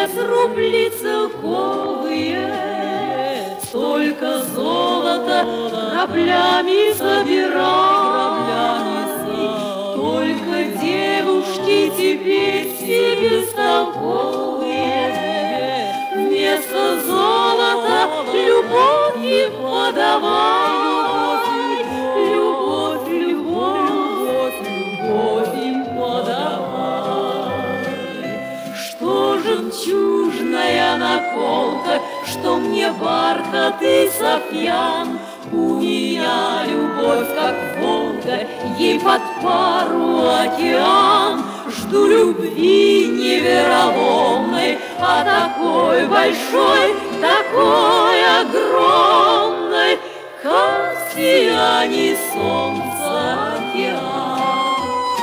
без рубли целковые, столько золота кораблями собирай. Только девушки теперь все бестолковые, вместо золота любовь им подавай. Любовь, любовь, любовь им подавай. Что жемчужная наколка, что мне бархат и софьян, у меня любовь, как Волга, ей под пару океан. Жду любви невероломной, а такой большой, такой огромной, как сияние солнца океан.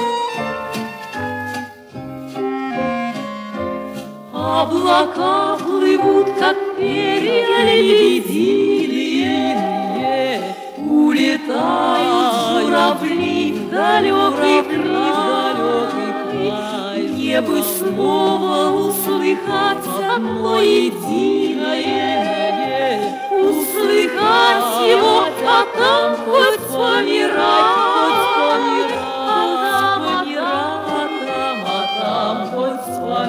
Облака плывут, как перья лебединые, улетают журавли в далекий край. Мне бы снова услыхать одно единое, услыхать его, а там хоть помирать, хоть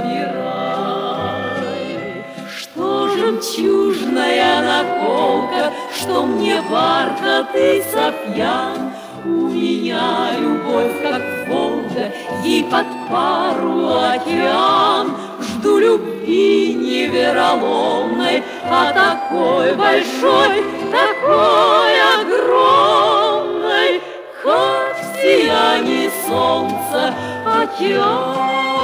помирай. Что жемчужная наколка, что мне бархат и софьян, у меня любовь, как Волга, ей под пару океан. Жду любви невероломной, а такой большой, такой огромной, как сияние солнца океан.